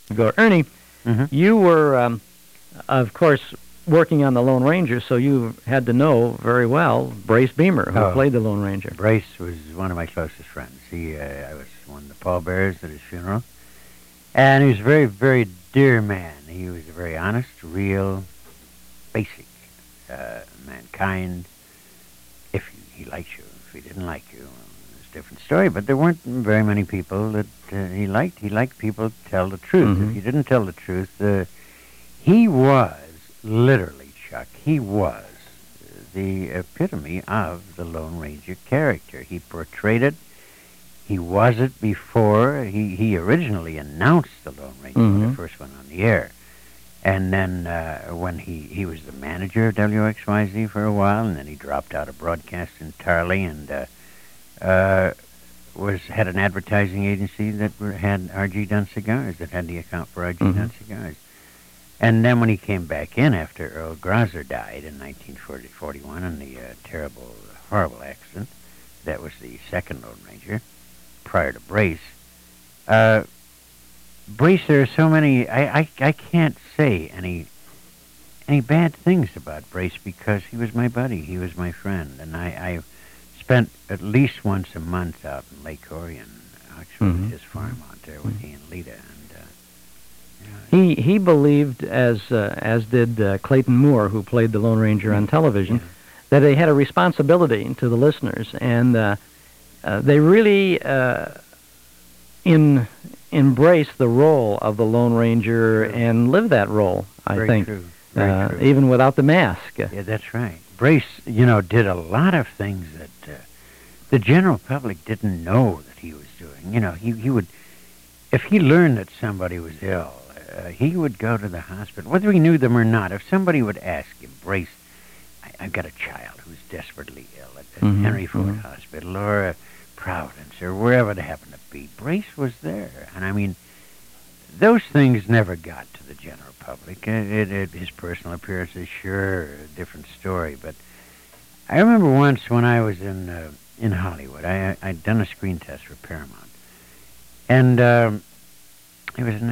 ago. Ernie, you were, of course, working on the Lone Ranger, so you had to know very well Brace Beamer, who played the Lone Ranger. Brace was one of my closest friends. I was one of the pallbearers at his funeral, and he was a very, very dear man. He was a very honest, real, basic mankind. If he liked you, if he didn't like you, it's a different story. But there weren't very many people that he liked. He liked people to tell the truth. If you didn't tell the truth, he was literally, Chuck, he was the epitome of the Lone Ranger character. He portrayed it. He was it before. He originally announced the Lone Ranger when it first went on the air. And then when he was the manager of WXYZ for a while, and then he dropped out of broadcast entirely and had an advertising agency that had R.G. Dunn Cigars, that had the account for R.G. Dunn Cigars. And then when he came back in after Earl Grosser died in 1941 in the terrible, horrible accident, that was the second Lone Ranger, prior to Brace. Brace, there are so many, I can't say any bad things about Brace because he was my buddy, he was my friend, and I spent at least once a month out in Lake Orion, actually his farm out there with he and Lita. He believed, as did Clayton Moore, who played the Lone Ranger on television, that they had a responsibility to the listeners, and they really embrace the role of the Lone Ranger and live that role, I think. Very true. Even without the mask. Yeah, that's right. Brace, did a lot of things that the general public didn't know that he was doing. He would, if he learned that somebody was ill, he would go to the hospital, whether he knew them or not. If somebody would ask him, Brace, I've got a child who's desperately ill at Henry Ford Hospital or Providence or wherever they happen to be, Brace was there. And I mean, those things never got to the general public. His personal appearances, sure, a different story. But I remember once when I was in Hollywood, I'd done a screen test for Paramount. And it was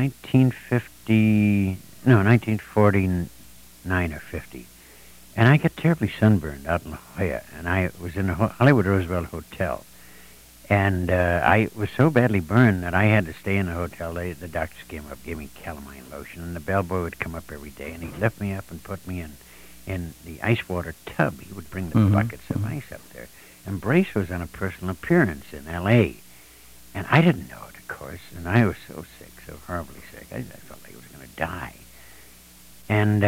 1949 or 50. And I got terribly sunburned out in La Jolla. And I was in the Hollywood Roosevelt Hotel. And I was so badly burned that I had to stay in the hotel. The doctors came up, gave me calamine lotion, and the bellboy would come up every day, and he'd lift me up and put me in the ice water tub. He would bring the buckets of ice up there. And Brace was on a personal appearance in L.A., and I didn't know it, of course, and I was so sick, so horribly sick. I felt like I was going to die. And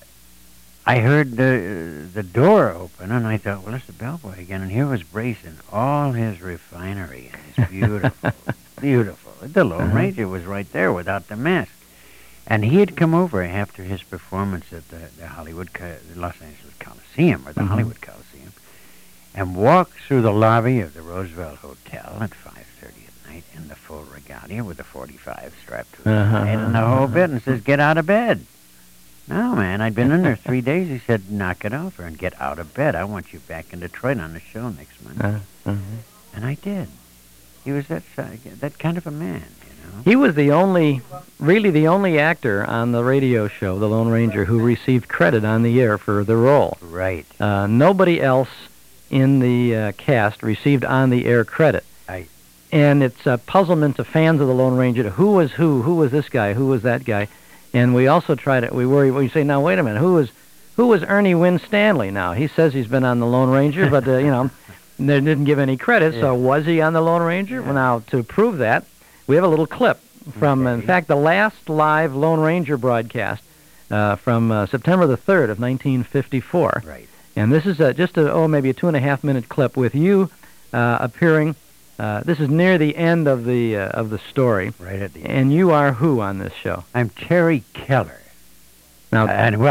I heard the door open, and I thought, well, it's the bellboy again. And here was Brace in all his refinery, and his beautiful, beautiful. The Lone Ranger was right there without the mask. And he had come over after his performance at the Los Angeles Coliseum, or the Hollywood Coliseum, and walked through the lobby of the Roosevelt Hotel at 5:30 at night in the full regalia with a .45 strapped to his head and the whole bit, and says, "Get out of bed." No, man, I'd been in there 3 days. He said, "Knock it off and get out of bed. I want you back in Detroit on the show next Monday." And I did. He was that kind of a man, He was really the only actor on the radio show, The Lone Ranger, who received credit on the air for the role. Right. Nobody else in the cast received on-the-air credit. And it's a puzzlement to fans of The Lone Ranger. Who was this guy? Who was that guy? And we also we say, now, wait a minute, who was Ernie Winstanley now? He says he's been on the Lone Ranger, but, they didn't give any credit, so was he on the Lone Ranger? Well, now, to prove that, we have a little clip from, in fact, the last live Lone Ranger broadcast from September the 3rd of 1954. Right. And this is maybe a 2.5-minute clip with you appearing. This is near the end of the story. Right at the end. And you are who on this show? I'm Terry Keller. Now,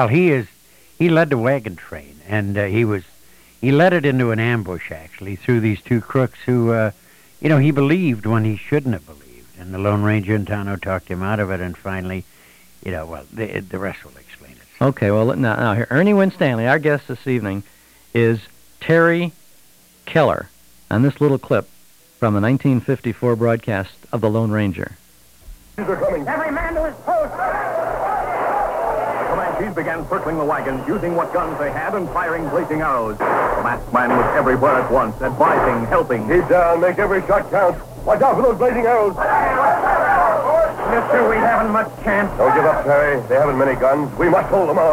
he led the wagon train, and he led it into an ambush actually through these two crooks who, he believed when he shouldn't have believed, and the Lone Ranger and Tonto talked him out of it, and finally, the rest will explain it. Okay, well now here, Ernie Winstanley, our guest this evening, is Terry Keller on this little clip from the 1954 broadcast of The Lone Ranger. They're coming. Every man to his post. The Comanches began circling the wagons, using what guns they had and firing blazing arrows. The masked man was everywhere at once, advising, helping. Keep down. Make every shot count. Watch out for those blazing arrows. Mister, we haven't much chance. Don't give up, Terry. They haven't many guns. We must hold them off.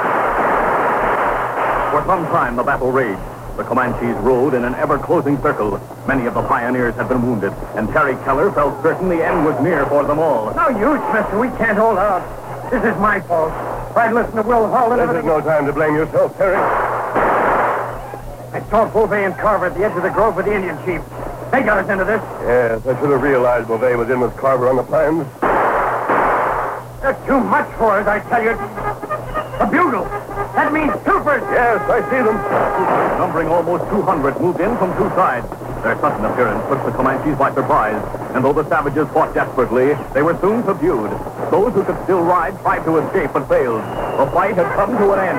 For some time, the battle raged. The Comanches rode in an ever-closing circle. Many of the pioneers had been wounded, and Terry Keller felt certain the end was near for them all. No use, mister. We can't hold out. This is my fault. If I'd listened to Will Holden... This is no time to blame yourself, Terry. I saw Beauvais and Carver at the edge of the grove with the Indian chief. They got us into this. Yes, I should have realized Beauvais was in with Carver on the plans. They're too much for us, I tell you. A bugle. That means troopers. Yes, I see them. Numbering almost 200, moved in from two sides. Their sudden appearance took the Comanches by surprise, and though the savages fought desperately, they were soon subdued. Those who could still ride tried to escape, but failed. The fight had come to an end.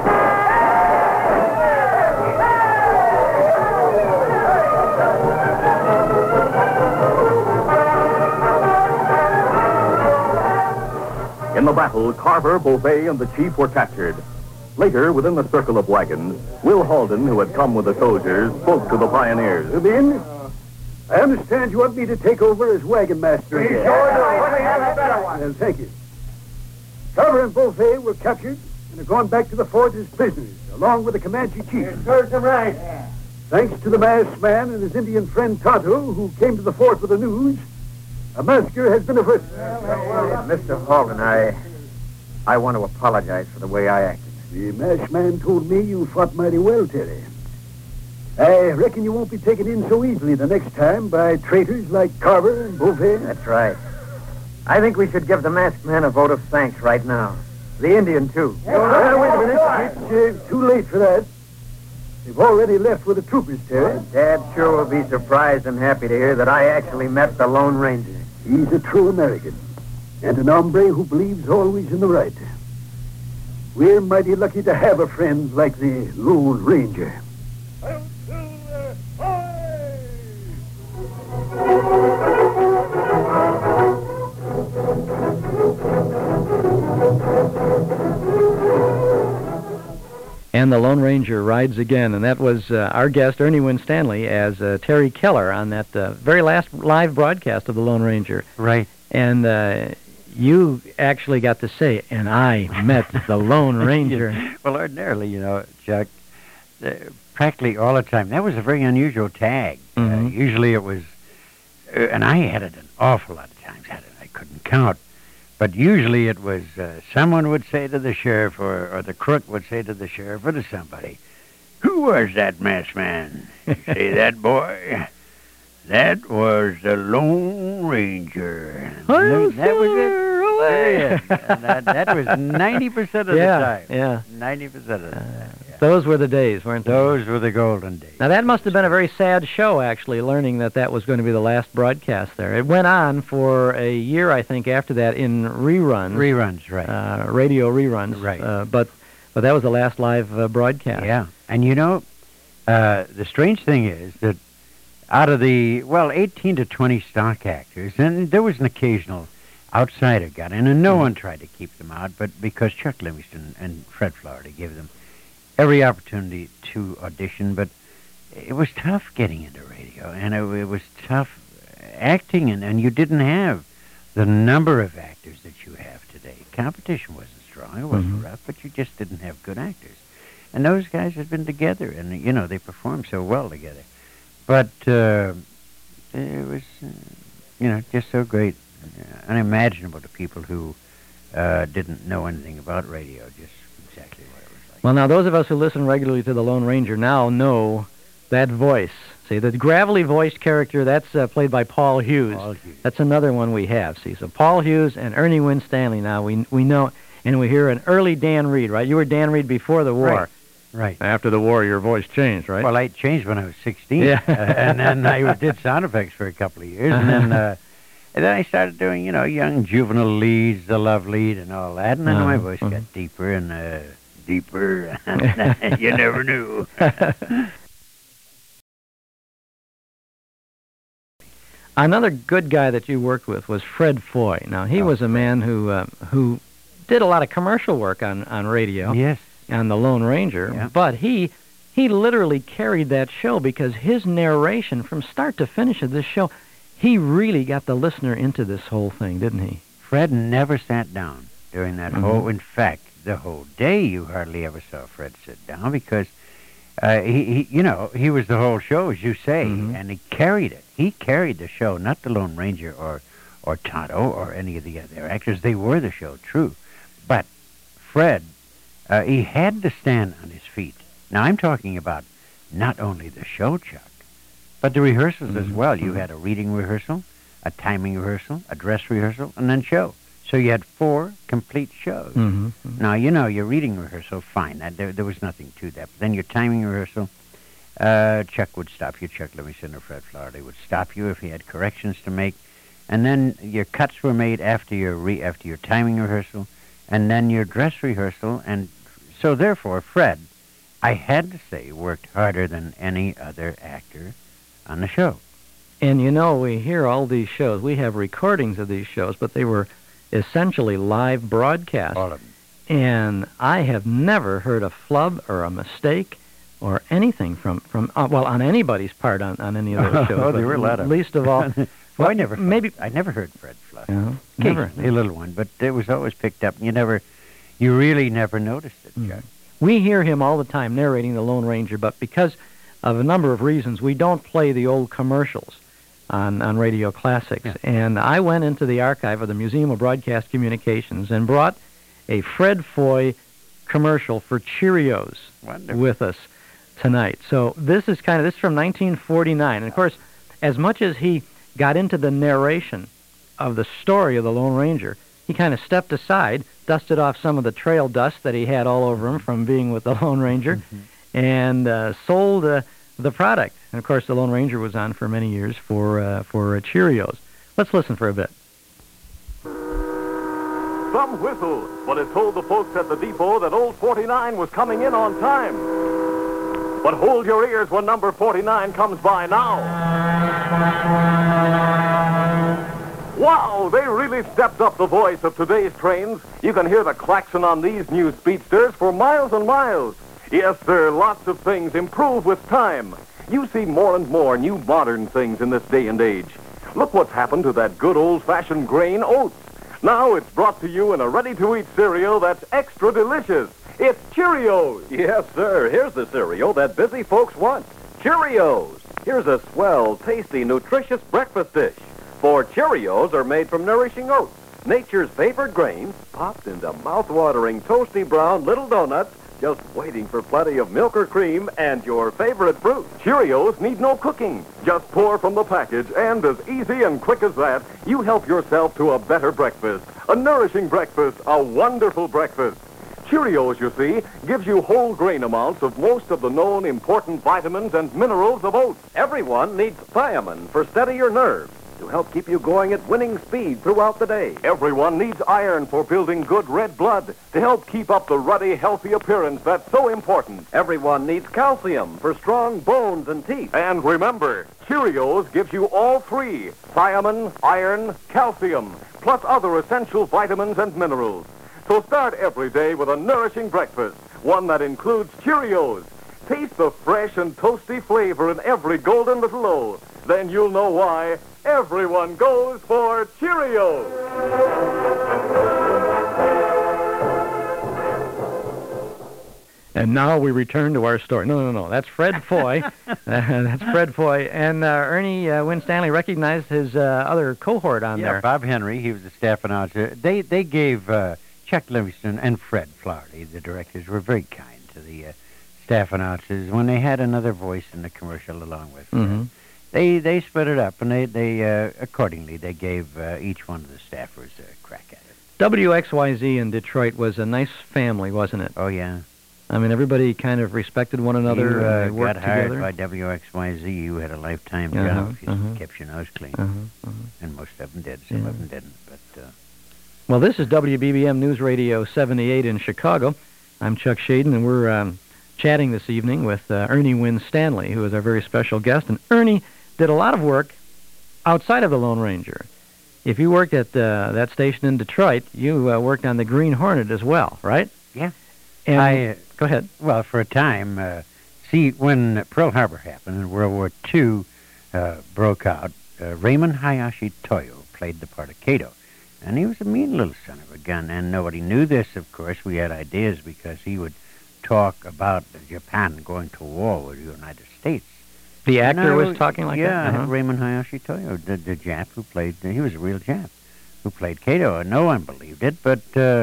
In the battle, Carver, Beauvais, and the chief were captured. Later, within the circle of wagons, Will Holden, who had come with the soldiers, spoke to the pioneers. Come in. I understand you want me to take over as wagon master again. Well, thank you. Carver and Beauvais were captured and have gone back to the fort as prisoners, along with the Comanche chief. Serves them right. Thanks to the masked man and his Indian friend Tonto, who came to the fort with the news, a massacre has been averted. Mr. Holden, I want to apologize for the way I acted. The masked man told me you fought mighty well, Terry. I reckon you won't be taken in so easily the next time by traitors like Carver and Beauvais. That's right. I think we should give the masked man a vote of thanks right now. The Indian, too. Wait a minute. It's too late for that. They've already left with the troopers, Terry. Dad sure will be surprised and happy to hear that I actually met the Lone Ranger. He's a true American, and an hombre who believes always in the right. We're mighty lucky to have a friend like the Lone Ranger. And the Lone Ranger rides again, and that was our guest, Ernie Winstanley, as Terry Keller on that very last live broadcast of the Lone Ranger. Right. And you actually got to say, and I met the Lone Ranger. Well, ordinarily, Chuck, practically all the time. That was a very unusual tag. Mm-hmm. Usually it was, and I had it an awful lot of times, I couldn't count. But usually it was someone would say to the sheriff, or the crook would say to the sheriff or to somebody, "Who was that masked man?" You say, "That boy, that was the Lone Ranger." That was it. That was 90% of the time. Yeah. 90% of the time. Those were the days, weren't they? Those were the golden days. Now, that must have been a very sad show, actually, learning that was going to be the last broadcast there. It went on for a year, I think, after that in reruns. Reruns, right. Radio reruns. Right. But that was the last live broadcast. Yeah. And the strange thing is that out of the, 18 to 20 stock actors, and there was an occasional outsider got in, and no one tried to keep them out, but because Chuck Livingston and Fred Florida gave them every opportunity to audition, but it was tough getting into radio, and it was tough acting, and you didn't have the number of actors that you have today. Competition wasn't strong, it wasn't rough, but you just didn't have good actors. And those guys had been together, and, they performed so well together. But it was, just so great, unimaginable to people who didn't know anything about radio, just exactly what it was like. Well, now, those of us who listen regularly to the Lone Ranger now know that voice. See, the gravelly-voiced character, that's played by Paul Hughes. Paul Hughes. That's another one we have, see. So Paul Hughes and Ernie Winstanley now, we know, and we hear an early Dan Reed, right? You were Dan Reed before the war. Right. After the war, your voice changed, right? Well, I changed when I was 16. Yeah. And then I did sound effects for a couple of years, and then I started doing, young juvenile leads, the love lead, and all that, and then my voice got deeper and deeper, and you never knew. Another good guy that you worked with was Fred Foy. Now, he was a man who did a lot of commercial work on radio. Yes. On the Lone Ranger. Yeah. But he literally carried that show because his narration from start to finish of this show, he really got the listener into this whole thing, didn't he? Fred never sat down during that whole... In fact, the whole day you hardly ever saw Fred sit down because he was the whole show, as you say, and he carried it. He carried the show, not the Lone Ranger or Tonto or any of the other actors. They were the show, true. But Fred, he had to stand on his feet. Now, I'm talking about not only the show, Chuck, but the rehearsals as well. You had a reading rehearsal, a timing rehearsal, a dress rehearsal, and then show. So you had 4 complete shows. Now, your reading rehearsal, fine. There was nothing to that. But then your timing rehearsal, Chuck would stop you. Chuck Livingston or Fred Flaherty would stop you if he had corrections to make. And then your cuts were made after your timing rehearsal, and then your dress rehearsal. And so, therefore, Fred, I had to say, worked harder than any other actor on the show. And, we hear all these shows. We have recordings of these shows, but they were essentially live broadcasts. All of them. And I have never heard a flub or a mistake or anything from on anybody's part on any of those shows. Oh, there were a lot of least of all... Well, I never heard Fred Fluff. Never. A little one, but it was always picked up. You really never noticed it, Chuck. We hear him all the time narrating the Lone Ranger, but because of a number of reasons, we don't play the old commercials on Radio Classics. Yeah. And I went into the archive of the Museum of Broadcast Communications and brought a Fred Foy commercial for Cheerios with us tonight. So this is from 1949. And of course, as much as he got into the narration of the story of the Lone Ranger, he kind of stepped aside, dusted off some of the trail dust that he had all over him from being with the Lone Ranger, and sold the product. And of course, the Lone Ranger was on for many years for Cheerios. Let's listen for a bit. Some whistle, but it told the folks at the depot that old 49 was coming in on time. But hold your ears when number 49 comes by now. Wow, they really stepped up the voice of today's trains. You can hear the klaxon on these new speedsters for miles and miles. Yes, sir, lots of things improve with time. You see more and more new modern things in this day and age. Look what's happened to that good old-fashioned grain oats. Now it's brought to you in a ready-to-eat cereal that's extra delicious. It's Cheerios. Yes, sir. Here's the cereal that busy folks want. Cheerios. Here's a swell, tasty, nutritious breakfast dish. For Cheerios are made from nourishing oats, nature's favorite grain, popped into mouth-watering, toasty brown little donuts, just waiting for plenty of milk or cream and your favorite fruit. Cheerios need no cooking. Just pour from the package, and as easy and quick as that, you help yourself to a better breakfast, a nourishing breakfast, a wonderful breakfast. Cheerios, you see, gives you whole grain amounts of most of the known important vitamins and minerals of oats. Everyone needs thiamine for steadier nerves to help keep you going at winning speed throughout the day. Everyone needs iron for building good red blood to help keep up the ruddy, healthy appearance that's so important. Everyone needs calcium for strong bones and teeth. And remember, Cheerios gives you all 3, thiamine, iron, calcium, plus other essential vitamins and minerals. So start every day with a nourishing breakfast, one that includes Cheerios. Taste the fresh and toasty flavor in every golden little O. Then you'll know why everyone goes for Cheerios. And now we return to our story. No. That's Fred Foy. That's Fred Foy. And Ernie Winstanley recognized his other cohort on there. Yeah, Bob Henry. He was the staff announcer. They gave Chuck Livingston and Fred Flaherty, the directors, were very kind to the staff announcers when they had another voice in the commercial along with Fred. They split it up, and they accordingly, they gave each one of the staffers a crack at it. WXYZ in Detroit was a nice family, wasn't it? Oh, yeah. I mean, everybody kind of respected one another. You got hired by WXYZ, you had a lifetime job. You kept your nose clean. And most of them did. Some of them didn't. But well, this is WBBM News Radio 78 in Chicago. I'm Chuck Shaden, and we're chatting this evening with Ernie Winstanley, who is our very special guest. And Ernie did a lot of work outside of the Lone Ranger. If you worked at that station in Detroit, you worked on the Green Hornet as well, right? Yeah. And go ahead. Well, for a time, when Pearl Harbor happened and World War II broke out, Raymond Hayashi Toyo played the part of Kato. And he was a mean little son of a gun, and nobody knew this, of course. We had ideas because he would talk about Japan going to war with the United States. The actor was talking like that? Yeah, Raymond Hayashi Toyo, the Jap who played, he was a real Jap, who played Kato, and no one believed it, but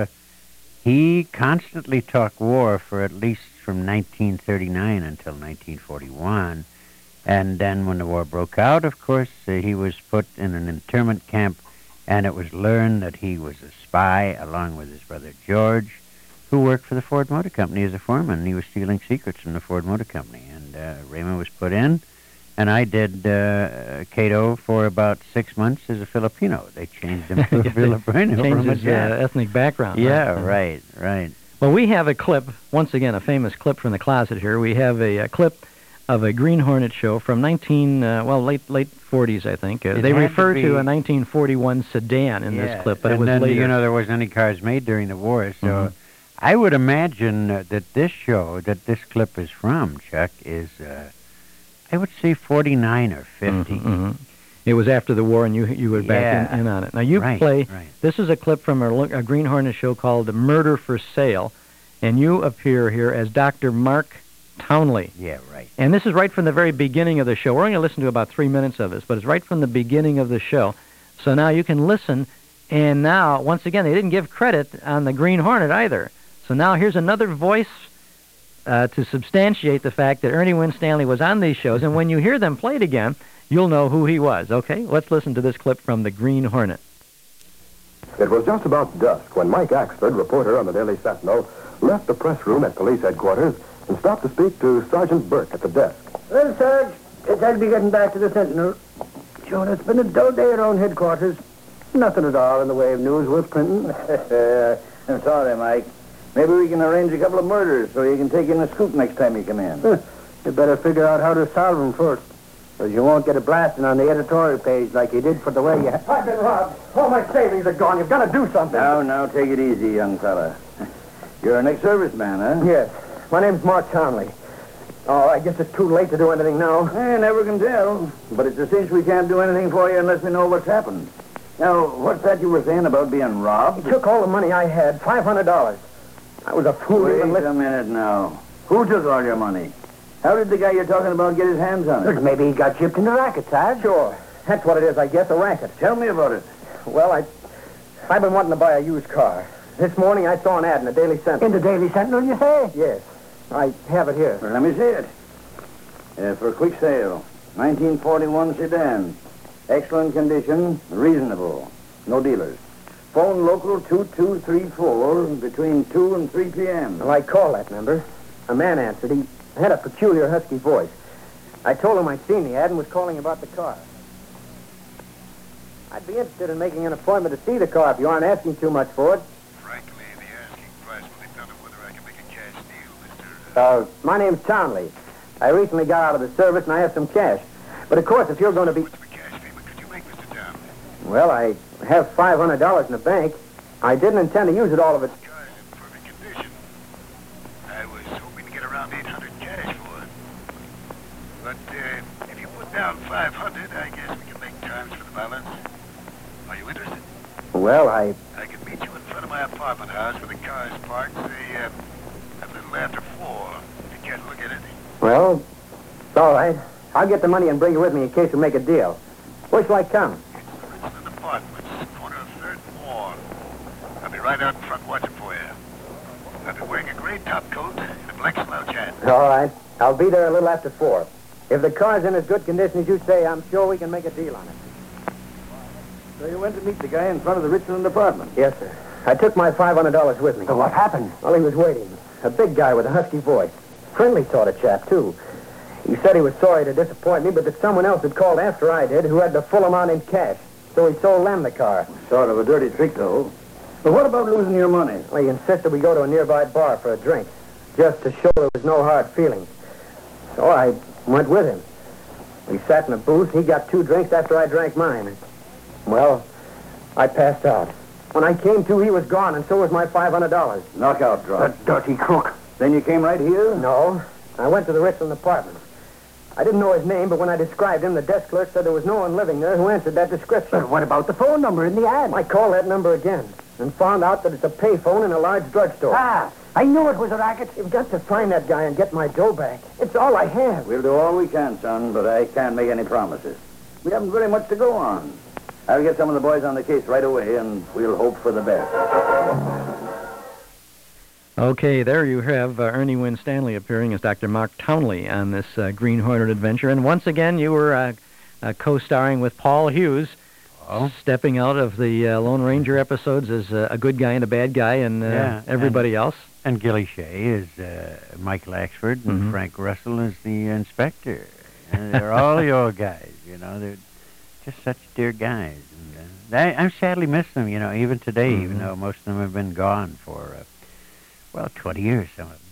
he constantly talked war for at least from 1939 until 1941, and then when the war broke out, of course, he was put in an internment camp, and it was learned that he was a spy, along with his brother George, who worked for the Ford Motor Company as a foreman. He was stealing secrets from the Ford Motor Company, and Raymond was put in. And I did Kato for about 6 months as a Filipino. They changed him to a Filipino. Changed his ethnic background. Yeah, right. Well, we have a clip, once again, a famous clip from the closet here. We have a clip of a Green Hornet show from late 40s, I think. They refer to a 1941 sedan in this clip, but it was then, later. You know, there wasn't any cars made during the war, so I would imagine that this clip is from, Chuck, is... I would say 49 or 50. It was after the war, and you were back in on it. Now, you play... Right. This is a clip from a Green Hornet show called Murder for Sale, and you appear here as Dr. Mark Townley. Yeah, right. And this is right from the very beginning of the show. We're only going to listen to about 3 minutes of this, but it's right from the beginning of the show. So now you can listen, and now, once again, they didn't give credit on the Green Hornet either. So now here's another voice... to substantiate the fact that Ernie Winstanley was on these shows, and when you hear them played again, you'll know who he was. Okay, let's listen to this clip from the Green Hornet. It was just about dusk when Mike Axford, reporter on the Daily Sentinel, left the press room at police headquarters and stopped to speak to Sergeant Burke at the desk. Well, Sarge, guess I'll be getting back to the Sentinel. Sure, it's been a dull day around headquarters. Nothing at all in the way of news worth printing. I'm sorry, Mike. Maybe we can arrange a couple of murders so you can take in a scoop next time you come in. You better figure out how to solve them first, so you won't get a blasting on the editorial page like you did for the way you... I've been robbed. All my savings are gone. You've got to do something. Now, take it easy, young fella. You're an ex-serviceman, huh? Yes. My name's Mark Townley. Oh, I guess it's too late to do anything now. Never can tell. But it's a cinch we can't do anything for you unless we know what's happened. Now, what's that you were saying about being robbed? He took all the money I had, $500. I was a fool. Wait a minute now. Who took all your money? How did the guy you're talking about get his hands on it? Maybe he got gypped in the racket, Sarge. Sure. That's what it is, I guess, a racket. Tell me about it. Well, I've been wanting to buy a used car. This morning I saw an ad in the Daily Sentinel. In the Daily Sentinel, you say? Yes. I have it here. Well, let me see it. For a quick sale. 1941 sedan. Excellent condition. Reasonable. No dealers. Phone local 2234 between 2 and 3 p.m. Well, I called that number. A man answered. He had a peculiar husky voice. I told him I'd seen the ad and was calling about the car. I'd be interested in making an appointment to see the car if you aren't asking too much for it. Frankly, the asking price will depend on whether I can make a cash deal, Mr. My name's Townley. I recently got out of the service and I have some cash. But of course, if you're going to be... What's the cash payment could you make, Mr. Townley? Well, I have $500 in the bank. I didn't intend to use it all of it. The car's in perfect condition. I was hoping to get around 800 cash for it. But if you put down 500, I guess we can make terms for the balance. Are you interested? Well, I can meet you in front of my apartment house where the car is parked, say, a little after 4. If you can't look at it. Well, it's all right. I'll get the money and bring it with me in case we make a deal. Where shall I come? It's an apartment, corner of 3rd Wall. I'll be right out in front watching for you. I'll be wearing a gray top coat and a black slouch hat. All right. I'll be there a little after 4. If the car's in as good condition as you say, I'm sure we can make a deal on it. So you went to meet the guy in front of the Richland apartment? Yes, sir. I took my $500 with me. So what happened? Well, he was waiting. A big guy with a husky voice. Friendly sort of chap, too. He said he was sorry to disappoint me, but that someone else had called after I did who had the full amount in cash. So he sold them the car. Sort of a dirty trick, though. But what about losing your money? Well, he insisted we go to a nearby bar for a drink, just to show there was no hard feelings. So I went with him. We sat in a booth. He got 2 drinks after I drank mine. Well, I passed out. When I came to, he was gone, and so was my $500. Knockout drop. That dirty crook. Then you came right here? No. I went to the Richland apartment. I didn't know his name, but when I described him, the desk clerk said there was no one living there who answered that description. But what about the phone number in the ad? I called that number again and found out that it's a payphone in a large drugstore. Ah, I knew it was a racket. You've got to find that guy and get my dough back. It's all I have. We'll do all we can, son, but I can't make any promises. We haven't very much to go on. I'll get some of the boys on the case right away, and we'll hope for the best. Okay, there you have Ernie Winstanley appearing as Dr. Mark Townley on this Green Hornet adventure. And once again, you were co-starring with Paul Hughes, stepping out of the Lone Ranger episodes as a good guy and a bad guy and everybody else. And Gilly Shea is Michael Axford, and Frank Russell is the inspector. And they're all your guys, you know. They're just such dear guys. And I sadly miss them, you know, even today, even though most of them have been gone for... 20 years, some of them.